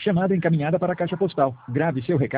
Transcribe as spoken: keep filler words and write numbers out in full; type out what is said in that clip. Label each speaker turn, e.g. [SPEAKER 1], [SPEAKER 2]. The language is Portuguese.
[SPEAKER 1] Chamada encaminhada para a caixa postal. Grave seu recado.